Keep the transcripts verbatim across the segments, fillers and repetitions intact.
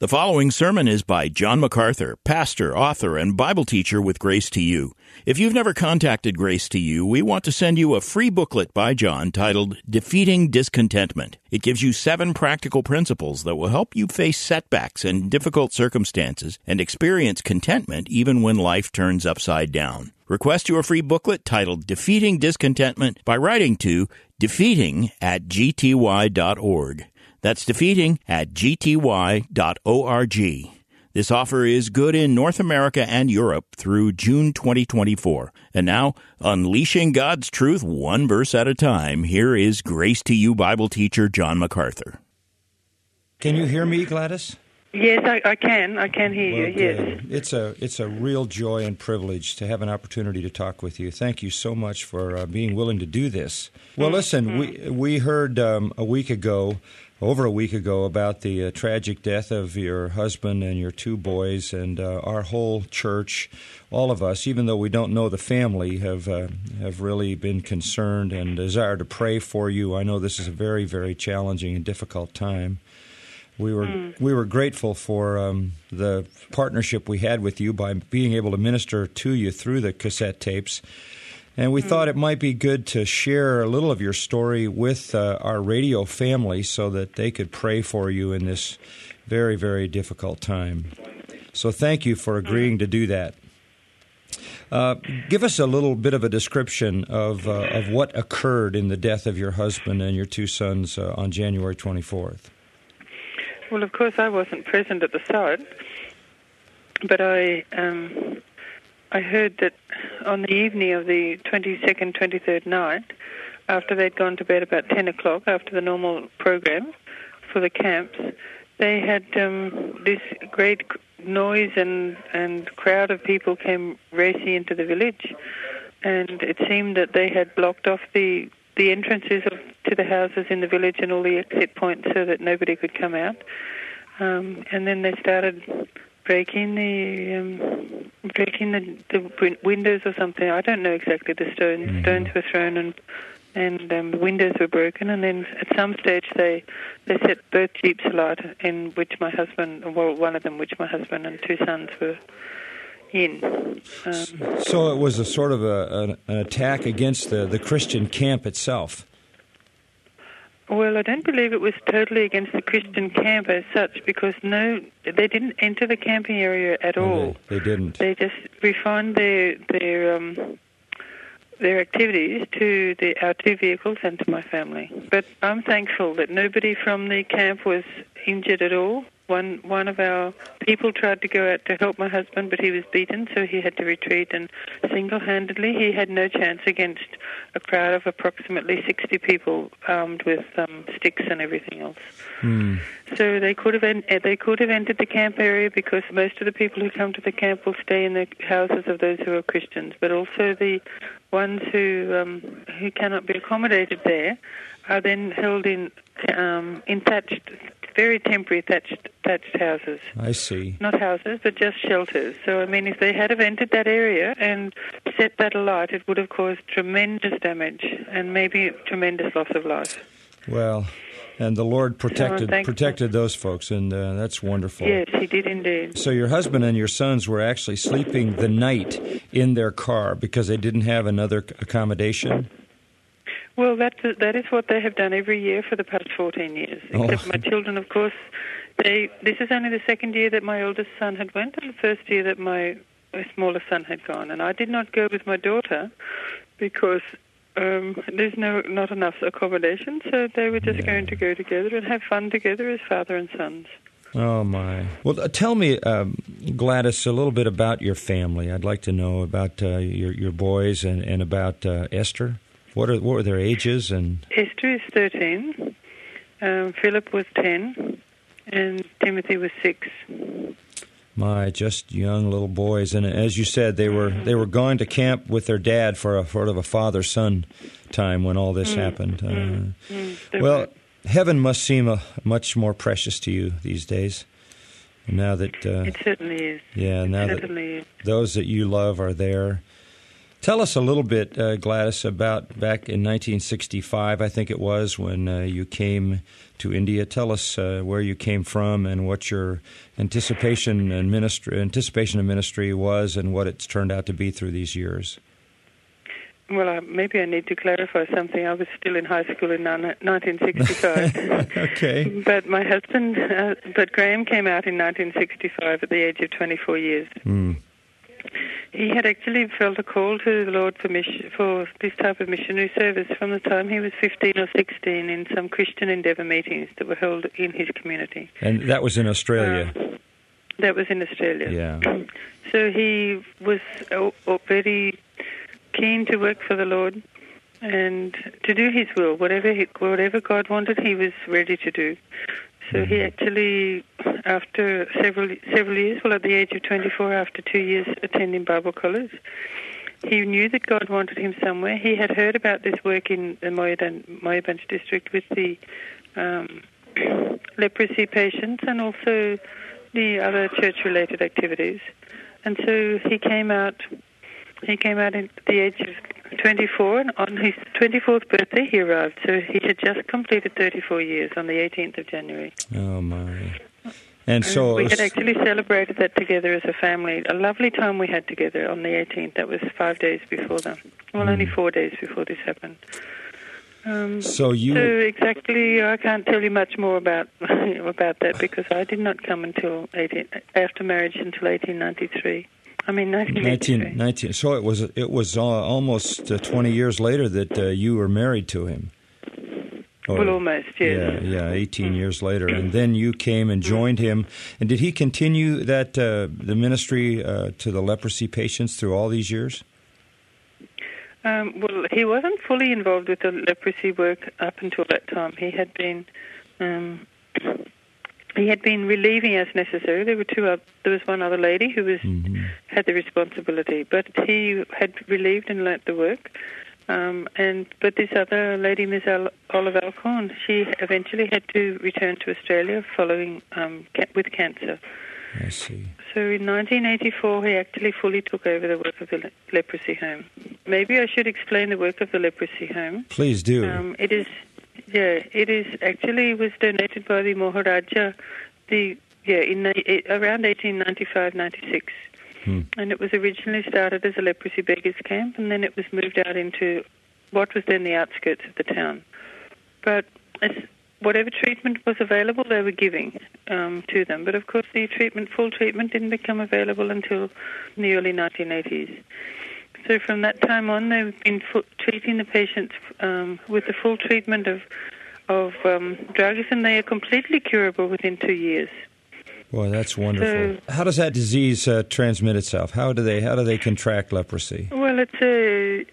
The following sermon is by John MacArthur, pastor, author, and Bible teacher with Grace to You. If you've never contacted Grace to You, we want to send you a free booklet by John titled Defeating Discontentment. It gives you seven practical principles that will help you face setbacks and difficult circumstances and experience contentment even when life turns upside down. Request your free booklet titled Defeating Discontentment by writing to defeating at g t y dot org. That's defeating at g t y dot org. This offer is good in North America and Europe through June twenty twenty-four. And now, unleashing God's truth one verse at a time, here is Grace to You Bible teacher John MacArthur. Can you hear me, Gladys? Yes, I, I can. I can hear well, you, yes. Good. It's a, it's a real joy and privilege to have an opportunity to talk with you. Thank you so much for uh, being willing to do this. Well, mm-hmm. listen, we, we heard um, a week ago over a week ago about the uh, tragic death of your husband and your two boys, and uh, our whole church, all of us, even though we don't know the family, have uh, have really been concerned and desire to pray for you. I know this is a very, very challenging and difficult time. We were mm. we were grateful for um, the partnership we had with you by being able to minister to you through the cassette tapes. And we mm. thought it might be good to share a little of your story with uh, our radio family so that they could pray for you in this very, very difficult time. So thank you for agreeing mm. to do that. Uh, give us a little bit of a description of uh, of what occurred in the death of your husband and your two sons uh, on January twenty-fourth. Well, of course, I wasn't present at the site, but I... Um I heard that on the evening of the twenty-second, twenty-third night, after they'd gone to bed about ten o'clock, after the normal program for the camps, they had um, this great noise and, and crowd of people came racing into the village. And it seemed that they had blocked off the, the entrances of, to the houses in the village and all the exit points so that nobody could come out. Um, and then they started breaking the um, breaking the, the windows or something. I don't know exactly. The stones mm-hmm. stones were thrown and and um, the windows were broken. And then at some stage they they set both jeeps alight, in which my husband, well, one of them, which my husband and two sons were in. Um, so it was a sort of a, an, an attack against the, the Christian camp itself. Well, I don't believe it was totally against the Christian camp as such, because no, they didn't enter the camping area at no, all. They, they didn't. They just refined their their um, their activities to the, our two vehicles and to my family. But I'm thankful that nobody from the camp was injured at all. One one of our people tried to go out to help my husband, but he was beaten, so he had to retreat. And single-handedly, he had no chance against a crowd of approximately sixty people armed with um, sticks and everything else. Mm. So they could have en- they could have entered the camp area, because most of the people who come to the camp will stay in the houses of those who are Christians. But also the ones who um, who cannot be accommodated there are then held in um, in thatched. Very temporary thatched, thatched houses. I see. Not houses, but just shelters. So, I mean, if they had have entered that area and set that alight, it would have caused tremendous damage and maybe tremendous loss of life. Well, and the Lord protected so protected those folks, and uh, that's wonderful. Yes, He did indeed. So your husband and your sons were actually sleeping the night in their car because they didn't have another accommodation? Well, that that is what they have done every year for the past fourteen years. Except oh. my children, of course, they. This is only the second year that my oldest son had went, and the first year that my smallest son had gone. And I did not go with my daughter because um, there's no not enough accommodation, so they were just yeah. going to go together and have fun together as father and sons. Oh, my. Well, uh, tell me, um, Gladys, a little bit about your family. I'd like to know about uh, your, your boys and, and about uh, Esther. What are what were their ages? And Esther is thirteen, um, Philip was ten, and Timothy was six. My, just young little boys, and as you said, they were they were going to camp with their dad for a sort of a father-son time when all this mm, happened. Mm, uh, mm, well, heaven must seem a, much more precious to you these days. Now that uh, it certainly is. Yeah, now it that certainly is. Those that you love are there. Tell us a little bit, uh, Gladys, about back in nineteen sixty-five, I think it was, when uh, you came to India. Tell us uh, where you came from and what your anticipation and ministry, anticipation of ministry was and what it's turned out to be through these years. Well, uh, maybe I need to clarify something. I was still in high school in nineteen sixty-five. Okay. But my husband, uh, but Graham came out in nineteen sixty-five at the age of twenty-four years. Mm. He had actually felt a call to the Lord for, mission, for this type of missionary service from the time he was fifteen or sixteen in some Christian Endeavour meetings that were held in his community. And that was in Australia? Um, that was in Australia. Yeah. So he was uh, very keen to work for the Lord and to do His will. Whatever he, whatever God wanted, he was ready to do. So he actually, after several several years, well, at the age of twenty-four, after two years attending Bible college, he knew that God wanted him somewhere. He had heard about this work in the Moyabunj district with the um, leprosy patients and also the other church-related activities. And so he came out. He came out at the age of twenty-four, and on his twenty-fourth birthday he arrived. So he had just completed thirty-four years on the eighteenth of January. Oh, my. And so we was... had actually celebrated that together as a family. A lovely time we had together on the eighteenth. That was five days before that. Well, mm. only four days before this happened. Um, so you... So exactly, I can't tell you much more about about that because I did not come until eighteen, after marriage until eighteen ninety-three. I mean, nineteen eighty-three. nineteen, so it was it was uh, almost uh, twenty years later that uh, you were married to him. Or, well, almost, yes. Yeah, yeah, eighteen mm. years later. And then you came and joined him. And did he continue that uh, the ministry uh, to the leprosy patients through all these years? Um, well, he wasn't fully involved with the leprosy work up until that time. He had been... Um, He had been relieving as necessary. There were two. Uh, there was one other lady who was mm-hmm. had the responsibility, but he had relieved and learnt the work. Um, and but this other lady, Miss Olive Alcorn, she eventually had to return to Australia following um, ca- with cancer. I see. So in nineteen eighty-four, he actually fully took over the work of the le- leprosy home. Maybe I should explain the work of the leprosy home. Please do. Um, it is. Yeah, it is actually was donated by the Maharaja, the yeah in around eighteen ninety-five ninety-six, hmm. and it was originally started as a leprosy beggars camp, and then it was moved out into what was then the outskirts of the town. But as whatever treatment was available, they were giving um, to them. But of course, the treatment, full treatment, didn't become available until the early nineteen eighties. So from that time on, they've been f- treating the patients um, with the full treatment of of um, drugs, and they are completely curable within two years. Boy, that's wonderful. So, how does that disease uh, transmit itself? How do they how do they contract leprosy? Well, it's a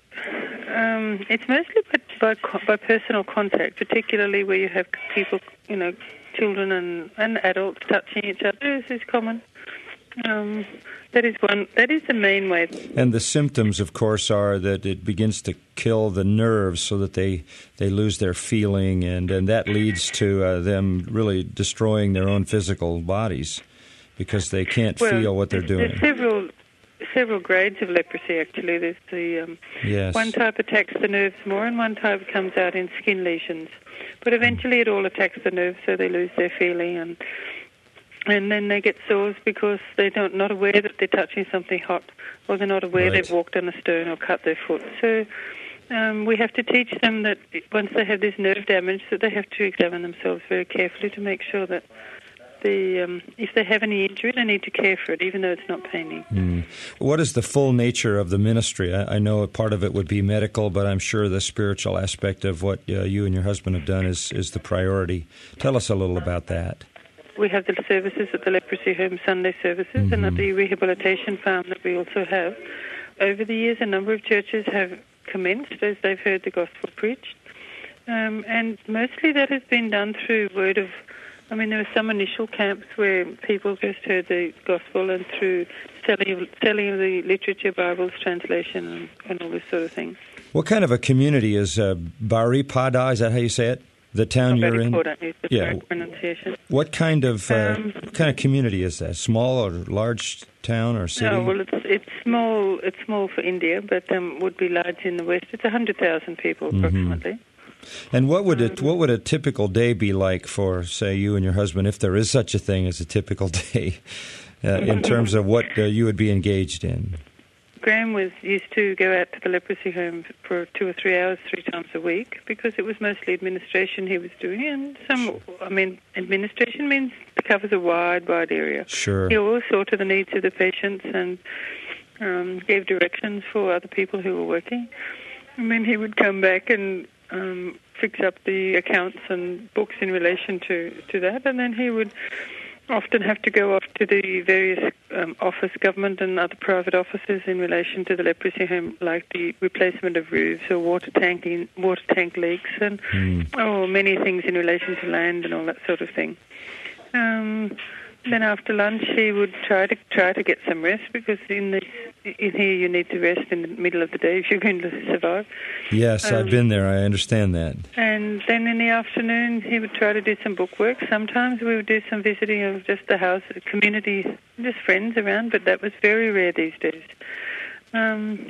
um, it's mostly by, by by personal contact, particularly where you have people, you know, children and, and adults touching each other. This is common. Um, that is one. That is the main way. And the symptoms, of course, are that it begins to kill the nerves, so that they, they lose their feeling, and, and that leads to uh, them really destroying their own physical bodies because they can't well, feel what they're doing. There's several several grades of leprosy. Actually, there's the um, yes. one type attacks the nerves more, and one type comes out in skin lesions. But eventually, it all attacks the nerves, so they lose their feeling and. And then they get sores because they're not, not aware that they're touching something hot, or they're not aware right. they've walked on a stone or cut their foot. So um, we have to teach them that once they have this nerve damage, that they have to examine themselves very carefully to make sure that the um, if they have any injury, they need to care for it, even though it's not paining. Mm. What is the full nature of the ministry? I, I know a part of it would be medical, but I'm sure the spiritual aspect of what uh, you and your husband have done is, is the priority. Tell us a little about that. We have the services at the Leprosy Home, Sunday services, mm-hmm. and at the rehabilitation farm that we also have. Over the years, a number of churches have commenced as they've heard the gospel preached. Um, and mostly that has been done through word of... I mean, there were some initial camps where people just heard the gospel and through selling of, selling of the literature, Bibles, translation, and, and all this sort of thing. What kind of a community is uh, Baripada? Is that how you say it? The town I you're in? Don't use the yeah. correct pronunciation. What kind of uh, Um, what kind of community is that? Small or large town or city? No, well, it's it's small. It's small for India, but um, would be large in the west. It's a hundred thousand people approximately. Mm-hmm. And what would it? What would a typical day be like for, say, you and your husband, if there is such a thing as a typical day, uh, in terms of what uh, you would be engaged in? Graham was used to go out to the leprosy home for two or three hours, three times a week, because it was mostly administration he was doing. And some, I mean, administration means it covers a wide, wide area. Sure. He always saw to the needs of the patients and um, gave directions for other people who were working. And then he would come back and um, fix up the accounts and books in relation to, to that, and then he would often have to go off to the various um, office, government and other private offices in relation to the leprosy home, like the replacement of roofs or water tank in, water tank leaks, and mm. oh, many things in relation to land and all that sort of thing. Um, then after lunch, he would try to try to get some rest, because in this in here you need to rest in the middle of the day if you're going to survive. Yes, um, I've been there. I understand that. And then in the afternoon, he would try to do some book work. Sometimes we would do some visiting of just the house, community, just friends around, but that was very rare these days. Um,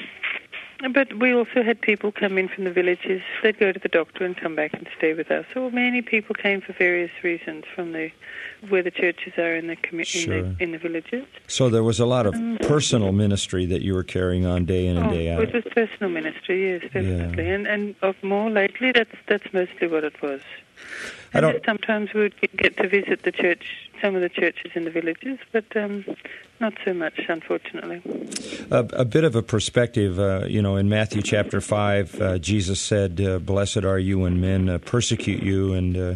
but we also had people come in from the villages. They'd go to the doctor and come back and stay with us. So many people came for various reasons from the where the churches are in the, commu- sure. in the in the villages. So there was a lot of um, personal ministry that you were carrying on day in and oh, day out. It was personal ministry, yes, definitely. Yeah. And and of more lately, that's that's mostly what it was. And I don't, sometimes we would get to visit the church, some of the churches in the villages, but um, not so much, unfortunately. A, a bit of a perspective, uh, you know, in Matthew chapter five, uh, Jesus said, uh, "Blessed are you when men uh, persecute you," and uh,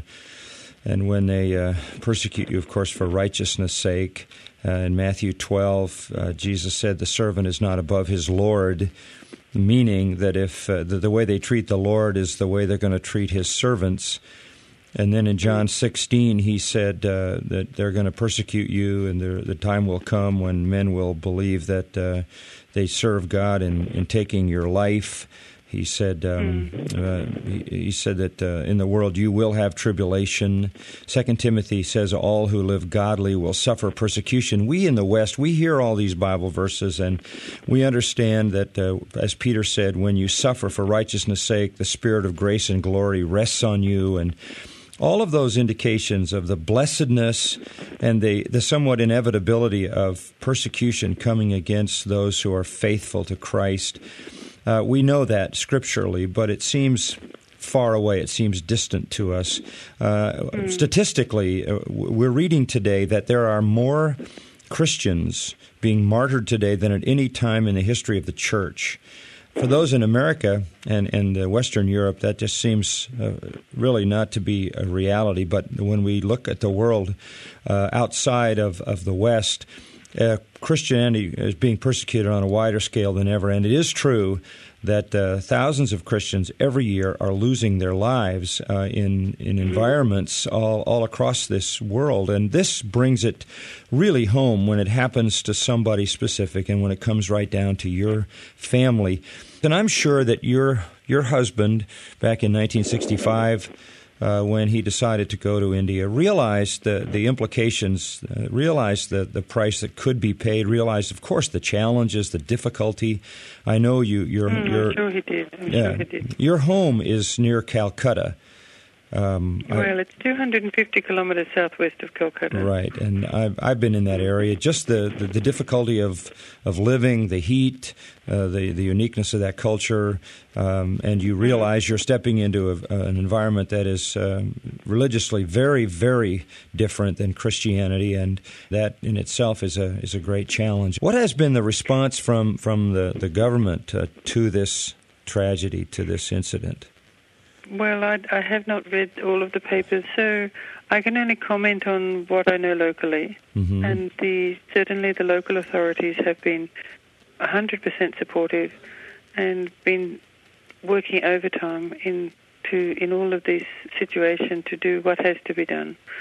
and when they uh, persecute you, of course, for righteousness' sake. Uh, in Matthew twelve, uh, Jesus said, "The servant is not above his Lord," meaning that if uh, the, the way they treat the Lord is the way they're going to treat his servants. And then in John sixteen, he said uh, that they're going to persecute you, and there, the time will come when men will believe that uh, they serve God in, in taking your life. He said um, uh, he, he said that uh, in the world you will have tribulation. Second Timothy says all who live godly will suffer persecution. We in the West, we hear all these Bible verses, and we understand that, uh, as Peter said, when you suffer for righteousness' sake, the Spirit of grace and glory rests on you, and all of those indications of the blessedness and the, the somewhat inevitability of persecution coming against those who are faithful to Christ. Uh, we know that scripturally, but it seems far away. It seems distant to us. Uh, mm. Statistically, uh, we're reading today that there are more Christians being martyred today than at any time in the history of the church. For those in America and, and uh, Western Europe, that just seems uh, really not to be a reality. But when we look at the world uh, outside of, of the West, uh, Christianity is being persecuted on a wider scale than ever. And it is true that uh, thousands of Christians every year are losing their lives uh, in in environments all, all across this world. And this brings it really home when it happens to somebody specific and when it comes right down to your family. And I'm sure that your your husband, back in nineteen sixty-five, Uh, when he decided to go to India, realized the, the implications, uh, realized the, the price that could be paid, realized, of course, the challenges, the difficulty. I know you, you're, mm, you're I'm sure he did. I'm yeah, sure he did. Your home is near Calcutta. Um, well, I, it's two hundred fifty kilometers southwest of Calcutta. Right, and I've, I've been in that area. Just the, the, the difficulty of of living, the heat, uh, the, the uniqueness of that culture, um, and you realize you're stepping into a, an environment that is um, religiously very, very different than Christianity, and that in itself is a is a great challenge. What has been the response from, from the, the government uh, to this tragedy, to this incident? Well, I, I have not read all of the papers, so I can only comment on what I know locally. Mm-hmm. And the certainly the local authorities have been one hundred percent supportive and been working overtime in to in all of this situation to do what has to be done.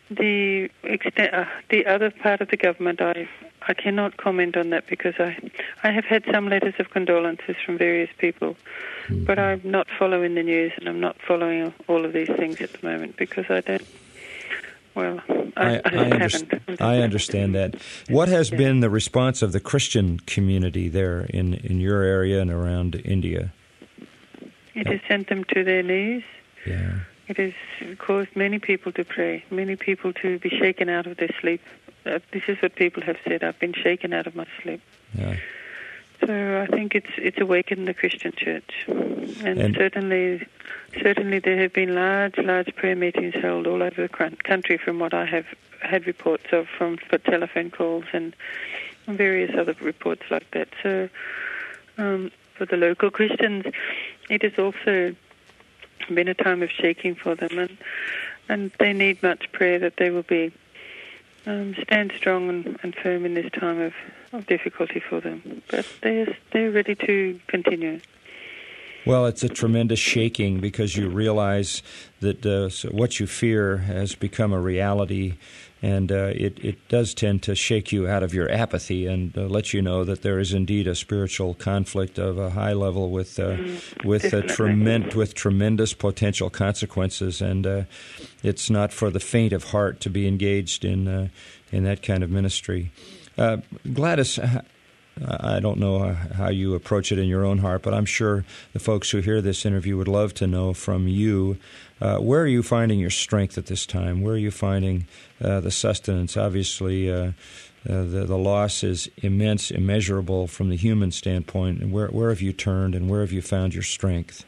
the extent, uh, the other part of the government, I I cannot comment on that because I I have had some letters of condolences from various people, mm-hmm. but I'm not following the news and I'm not following all of these things at the moment because I don't. Well, I, I, I, I haven't. Understand, I understand that. What has yeah. been the response of the Christian community there in, in your area and around India? It has sent them to their knees. Yeah. It has caused many people to pray, many people to be shaken out of their sleep. Uh, this is what people have said. I've been shaken out of my sleep. Yeah. So I think it's it's awakened the Christian church, and, and certainly, certainly there have been large, large prayer meetings held all over the country. From what I have had reports of from telephone calls and various other reports like that. So um, for the local Christians, it has also been a time of shaking for them, and and they need much prayer that they will be um, stand strong and, and firm in this time of, of difficulty for them. But they're they're ready to continue. Well, it's a tremendous shaking because you realize that uh, so what you fear has become a reality, and uh, it, it does tend to shake you out of your apathy and uh, let you know that there is indeed a spiritual conflict of a high level with uh, mm, with a tremen- with tremendous potential consequences, and uh, it's not for the faint of heart to be engaged in uh, in that kind of ministry. Uh, Gladys, I don't know how you approach it in your own heart, but I'm sure the folks who hear this interview would love to know from you, uh, where are you finding your strength at this time? Where are you finding uh, the sustenance? Obviously, uh, uh, the, the loss is immense, immeasurable from the human standpoint. And where, where have you turned and where have you found your strength?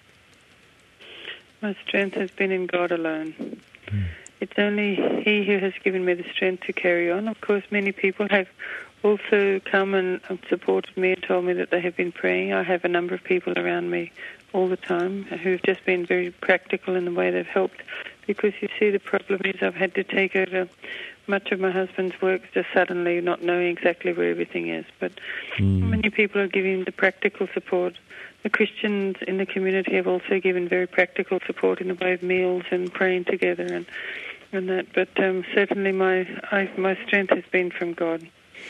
My strength has been in God alone. Hmm. It's only He who has given me the strength to carry on. Of course, many people have also come and supported me and told me that they have been praying. I have a number of people around me all the time who've just been very practical in the way they've helped, because you see the problem is I've had to take over much of my husband's work just suddenly, not knowing exactly where everything is. But mm. many people are giving the practical support. The Christians in the community have also given very practical support in the way of meals and praying together and and that. But um, certainly my I, my strength has been from God.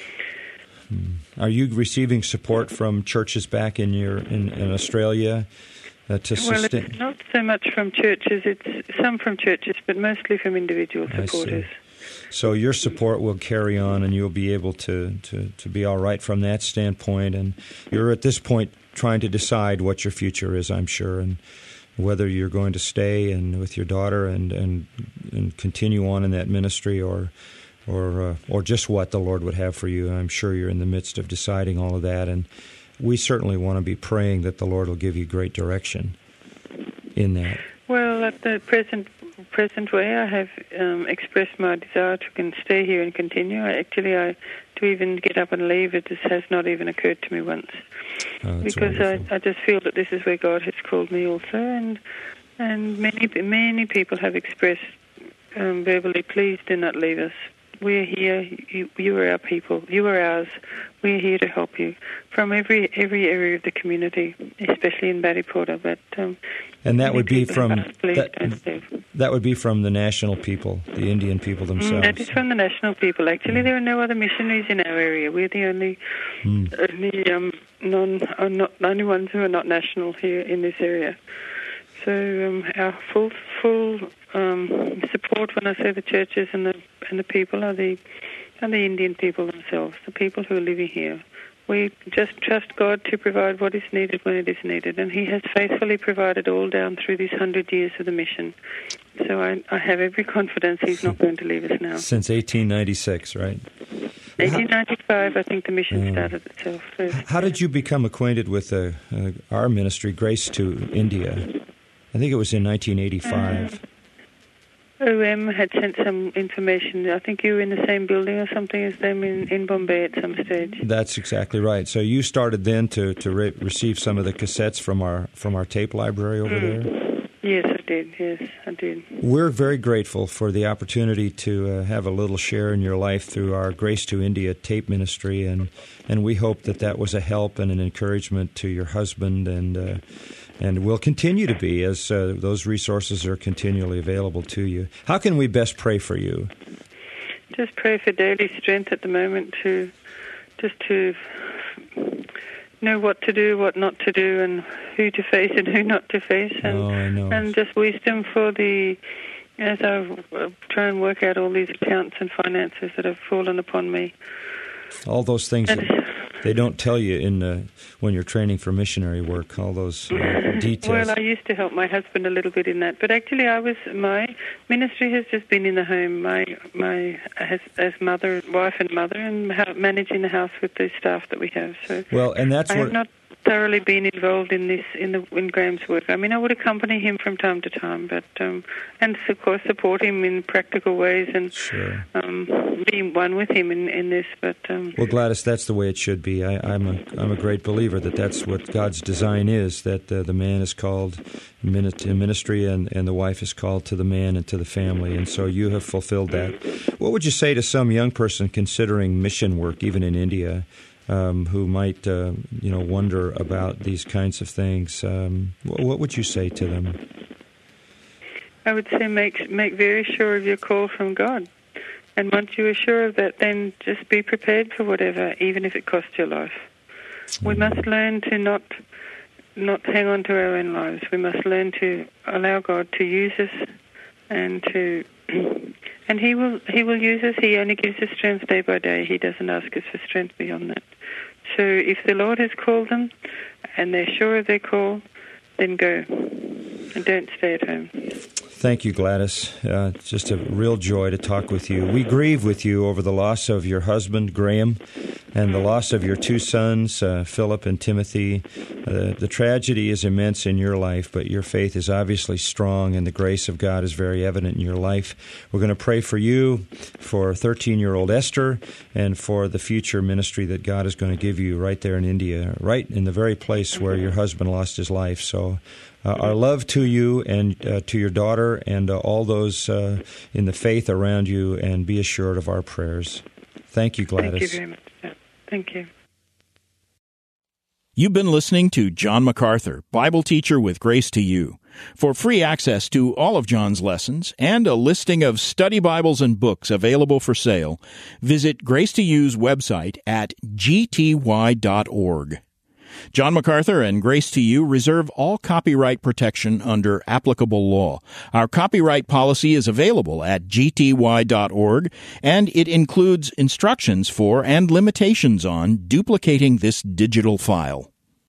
Are you receiving support from churches back in your in, in Australia uh, to sustain? Well, it's not so much from churches. It's some from churches, but mostly from individual supporters. So your support will carry on, and you'll be able to, to, to be all right from that standpoint. And you're at this point trying to decide what your future is, I'm sure, and whether you're going to stay and with your daughter and and, and continue on in that ministry, or or uh, or just what the Lord would have for you. I'm sure you're in the midst of deciding all of that, and we certainly want to be praying that the Lord will give you great direction in that. Well, at the present present way, I have um, expressed my desire to can stay here and continue. I, actually, I to even get up and leave, it just has not even occurred to me once, oh, because I, I just feel that this is where God has called me also, and and many many people have expressed um, verbally, please do not leave us. We're here. You, you are our people. You are ours. We're here to help you from every every area of the community, especially in Barryporter. But um, and that would be from that, that would be from the national people, the Indian people themselves. That is from the national people. Actually, mm. there are no other missionaries in our area. We're the only mm. only um, non uh, not only ones who are not national here in this area. So um, our full full um, support, when I say the churches and the and the people, are the are the Indian people themselves, the people who are living here. We just trust God to provide what is needed when it is needed, and He has faithfully provided all down through these hundred years of the mission. So I, I have every confidence He's not going to leave us now. Since eighteen ninety-six, right? eighteen ninety-five, I think the mission uh, started itself first. How did you become acquainted with uh, uh, our ministry, Grace to India? I think it was in nineteen eighty-five. Uh, O M had sent some information. I think you were in the same building or something as them in, in Bombay at some stage. That's exactly right. So you started then to, to re- receive some of the cassettes from our from our tape library over mm. there? Yes, I did. Yes, I did. We're very grateful for the opportunity to uh, have a little share in your life through our Grace to India tape ministry, and, and we hope that that was a help and an encouragement to your husband and uh, and will continue to be as uh, those resources are continually available to you. How can we best pray for you? Just pray for daily strength at the moment to just to know what to do, what not to do, and who to face and who not to face, and oh, I know. and just wisdom for the as I uh, try and work out all these accounts and finances that have fallen upon me. All those things that they don't tell you in uh, when you're training for missionary work. All those uh, details. Well, I used to help my husband a little bit in that, but actually, I was my ministry has just been in the home. My my as, as mother, wife, and mother, and ha- managing the house with the staff that we have. So well, and that's I what. have not thoroughly been involved in this in the in Graham's work. I mean, I would accompany him from time to time, but um, and of course support him in practical ways and sure. um, being one with him in, in this. But um, well, Gladys, that's the way it should be. I, I'm a I'm a great believer that that's what God's design is. That uh, the man is called in ministry, and, and the wife is called to the man and to the family, and so you have fulfilled that. What would you say to some young person considering mission work, even in India? Um, who might, uh, you know, wonder about these kinds of things. Um, what would you say to them? I would say make make very sure of your call from God. And once you are sure of that, then just be prepared for whatever, even if it costs your life. Mm-hmm. We must learn to not not hang on to our own lives. We must learn to allow God to use us and to... And he will he will use us. He only gives us strength day by day. He doesn't ask us for strength beyond that. So if the Lord has called them and they're sure of their call, then go and don't stay at home. Thank you, Gladys. Uh, it's just a real joy to talk with you. We grieve with you over the loss of your husband, Graham, and the loss of your two sons, uh, Philip and Timothy. Uh, the tragedy is immense in your life, but your faith is obviously strong, and the grace of God is very evident in your life. We're going to pray for you, for thirteen-year-old Esther, and for the future ministry that God is going to give you right there in India, right in the very place where your husband lost his life. So uh, our love to you and uh, to your daughter and uh, all those uh, in the faith around you, and be assured of our prayers. Thank you, Gladys. Thank you very much. Thank you. You've been listening to John MacArthur, Bible teacher with Grace to You. For free access to all of John's lessons and a listing of study Bibles and books available for sale, visit Grace to You's website at g t y dot org. John MacArthur and Grace to You reserve all copyright protection under applicable law. Our copyright policy is available at g t y dot org, and it includes instructions for and limitations on duplicating this digital file.